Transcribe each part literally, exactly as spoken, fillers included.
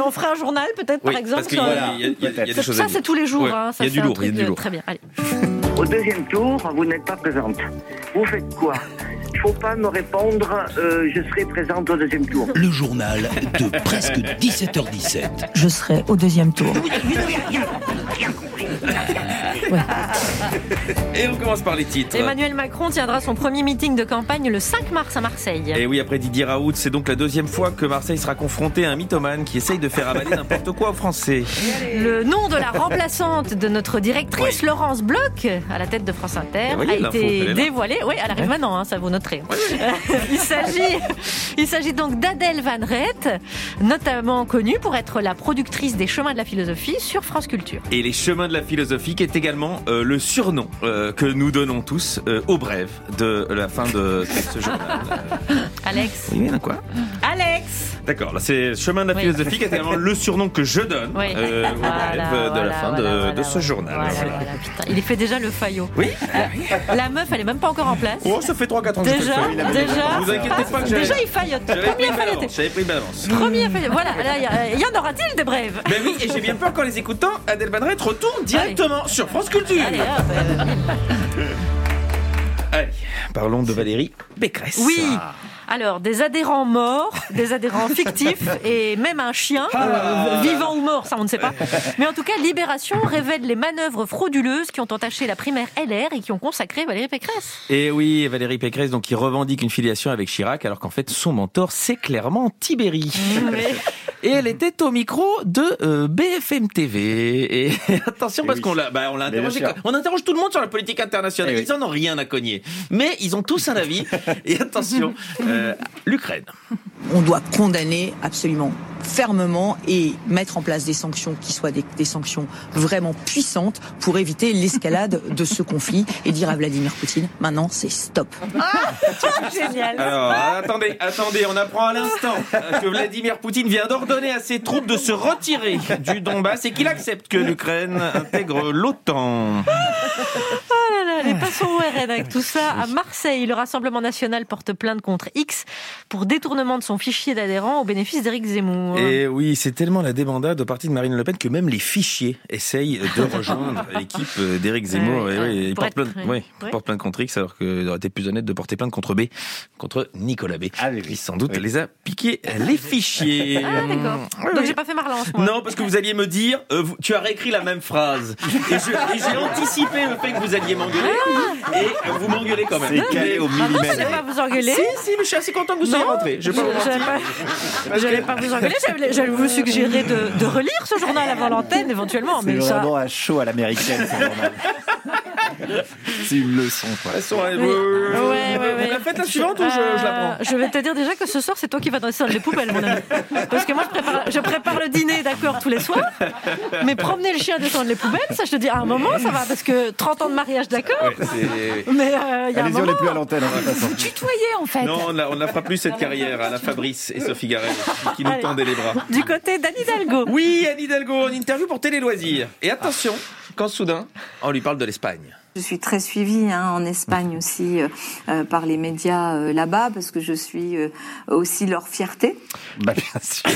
on fera un journal peut-être oui, par exemple. Parce qu'il y a, il y a, il y a, il y a des choses ça à dire. c'est tous les jours. Ouais, Hein, ça il y a du lourd, il y a du lourd. Très bien. Allez. Au deuxième tour, vous n'êtes pas présente. Vous faites quoi ? Il ne faut pas me répondre, euh, je serai présente au deuxième tour. Le journal de presque dix-sept heures dix-sept. Je serai au deuxième tour. Ouais. Et on commence par les titres. Emmanuel Macron tiendra son premier meeting de campagne le cinq mars à Marseille. Et oui, après Didier Raoult, c'est donc la deuxième fois que Marseille sera confronté à un mythomane qui essaye de faire avaler n'importe quoi aux Français. Le nom de la remplaçante de notre directrice, oui. Laurence Bloch, à la tête de France Inter, voyez, a été l'info, dévoilé. Oui, elle arrive ouais. maintenant, hein, ça vous noterez. Ouais. il s'agit, il s'agit donc d'Adèle Van Rett, notamment connue pour être la productrice des Chemins de la Philosophie sur France Culture. Et les Chemins de la Philosophie, qui est également euh, le surnom euh, que nous donnons tous euh, au brève de la fin de, de ce journal. Alex. Oui, mais quoi Alex. D'accord, là c'est Chemin de la oui. Philosophie qui est également le surnom que je donne oui. euh, au voilà, brève de voilà, la fin voilà, de, voilà, de ce voilà, journal. Voilà, voilà, putain. Il fait déjà le faillot. Oui. La, la meuf, elle est même pas encore en place. Oh, ça fait trois quatre ans que déjà, je fais le feuille. déjà, vous inquiétez pas que j'avais... déjà il faillote. J'avais pris, Première j'avais pris une balance. Première faillotte. Voilà, là, il y, y en aura-t-il des brèves? Ben oui, et j'ai bien peur qu'en les écoutant, Adèle Van Rett retourne directement Allez. sur France Culture. Allez, hop, euh... Allez, parlons de Valérie Pécresse. Oui. Alors, des adhérents morts, des adhérents fictifs et même un chien, euh, vivant ou mort, ça on ne sait pas. Mais en tout cas, Libération révèle les manœuvres frauduleuses qui ont entaché la primaire L R et qui ont consacré Valérie Pécresse. Et oui, Valérie Pécresse, donc, qui revendique une filiation avec Chirac, alors qu'en fait, son mentor, c'est clairement Tibéri. Mais... Et elle était au micro de euh, B F M T V. Et attention, et parce oui. qu'on l'a, bah, on l'a interrogé. On interroge tout le monde sur la politique internationale. Et ils oui. en ont rien à cogner. Mais ils ont tous un avis. Et attention, euh, l'Ukraine. On doit condamner absolument fermement et mettre en place des sanctions qui soient des, des sanctions vraiment puissantes pour éviter l'escalade de ce conflit et dire à Vladimir Poutine, maintenant c'est stop. Ah, génial. Alors, attendez, attendez, on apprend à l'instant que Vladimir Poutine vient d'ordonner à ses troupes de se retirer du Donbass et qu'il accepte que l'Ukraine intègre l'OTAN. Oh là là, les passons au R N avec tout ça. À Marseille, le Rassemblement national porte plainte contre X pour détournement de son fichier d'adhérents au bénéfice d'Éric Zemmour. Et oui, c'est tellement la débandade au parti de Marine Le Pen que même les fichiers essayent de rejoindre l'équipe d'Éric Zemmour. Ouais, et ouais, oui, ils portent plainte, ouais. ouais, portent plainte contre X, alors qu'il aurait été plus honnête de porter plainte contre B, contre Nicolas B. Ah, oui, oui. Qui sans doute oui. les a piqués les fichiers. Ah d'accord. Ouais, Donc ouais. j'ai pas fait Marlance, moi. Non, parce que vous alliez me dire, euh, vous, tu as réécrit la même phrase. Et, je, et j'ai anticipé le fait que vous alliez m'engueuler. Ah. Et euh, vous m'engueulez quand même. C'est calé au millimètre. Ah, je n'allais pas vous engueuler. Si, si, mais je suis assez content que vous soyez rentré. Je vais pas vous mentir. Je n'allais pas vous engueuler. J'allais vous suggérer de, de relire ce journal avant l'antenne, éventuellement. C'est mais vraiment ça... un show à l'américaine, ce journal. C'est une leçon, quoi. Façon, oui. euh, ouais, ouais, ouais. Vous la faites la suivante euh, ou je, je la prends? Je vais te dire déjà que ce soir, c'est toi qui vas danser dans les poubelles, mon ami. Parce que moi, je prépare, je prépare le dîner, d'accord, tous les soirs. Mais promener le chien, descendre les poubelles, ça, je te dis, à un moment, ça va. Parce que trente ans de mariage, d'accord. Ouais, c'est... Mais il euh, y a Allez-y, un moment... on n'est plus à l'antenne, en toute façon. Vous tutoyez, en fait. Non, on ne la, la fera plus cette carrière à la Fabrice et Sophie Garel qui nous Allez. tendaient les bras. Du côté d'Anne Hidalgo. Oui, Anne Hidalgo, en interview pour Télé Loisirs. Et attention, quand soudain, on lui parle de l'Espagne. Je suis très suivie hein, en Espagne aussi euh, par les médias euh, là-bas parce que je suis euh, aussi leur fierté. Bah bien sûr.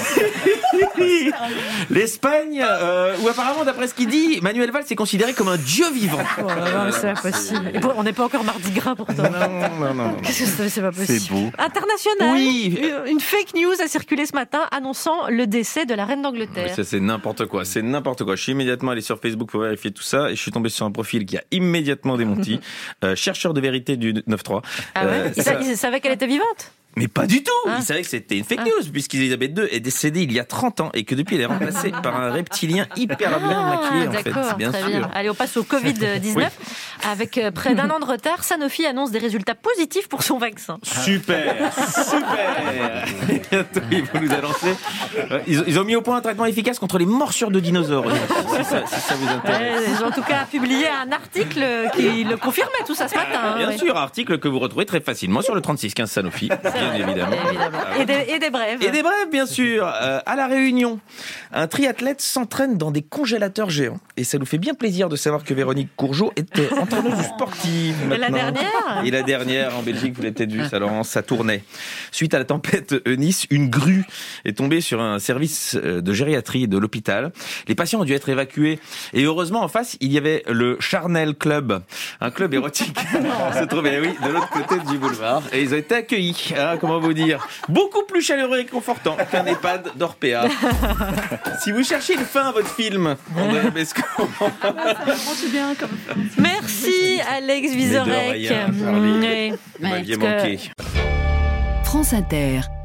L'Espagne, euh, où apparemment d'après ce qu'il dit, Manuel Valls est considéré comme un dieu vivant. Oh là là, c'est impossible. Et bon, on n'est pas encore mardi gras pourtant. Non, non, non. Qu'est-ce que c'est, c'est pas possible. C'est beau. International. Oui. Une fake news a circulé ce matin annonçant le décès de la reine d'Angleterre. Mais ça c'est n'importe quoi, c'est n'importe quoi. Je suis immédiatement allé sur Facebook pour vérifier tout ça et je suis tombé sur un profil qui a immédiatement démenti, euh, chercheur de vérité du neuf trois. Ah ouais euh, il, ça... il savait qu'elle était vivante? Mais pas du tout. Ah. Il savait que c'était une fake news, ah. puisqu'Elisabeth deux est décédée il y a trente ans et que depuis elle est remplacée par un reptilien hyper bien ah, maquillé en fait. Bien très sûr. Bien. Allez, on passe au covid dix-neuf. Oui. Avec près d'un an de retard, Sanofi annonce des résultats positifs pour son vaccin. Super, super. Bientôt ils vont nous annoncer. Ils, ils ont mis au point un traitement efficace contre les morsures de dinosaures. si, ça, si ça vous intéresse. Ils ont en tout cas publié un article qui le confirmait tout ça ce matin. Bien hein, sûr, ouais. article que vous retrouvez très facilement sur le trente-six quinze Sanofi. Bien évidemment. évidemment. Et, des, et des brèves. Et des brèves, bien sûr. Euh, à La Réunion, Un triathlète s'entraîne dans des congélateurs géants. Et ça nous fait bien plaisir de savoir que Véronique Courgeot est entraîneuse sportive maintenant. Et la dernière Et la dernière, en Belgique, vous l'avez peut-être vu, ça, Laurence, ça tournait. Suite à la tempête Eunice, une grue est tombée sur un service de gériatrie de l'hôpital. Les patients ont dû être évacués. Et heureusement, en face, il y avait le Charnel Club, un club érotique qui se trouvait, oui, de l'autre côté du boulevard. Et ils ont été accueillis, hein, comment vous dire, beaucoup plus chaleureux et confortant qu'un EHPAD d'Orpea. Si vous cherchez une fin à votre film, André Bescon. Merci Alex Vizorek. Vous m'aviez manqué. France Inter.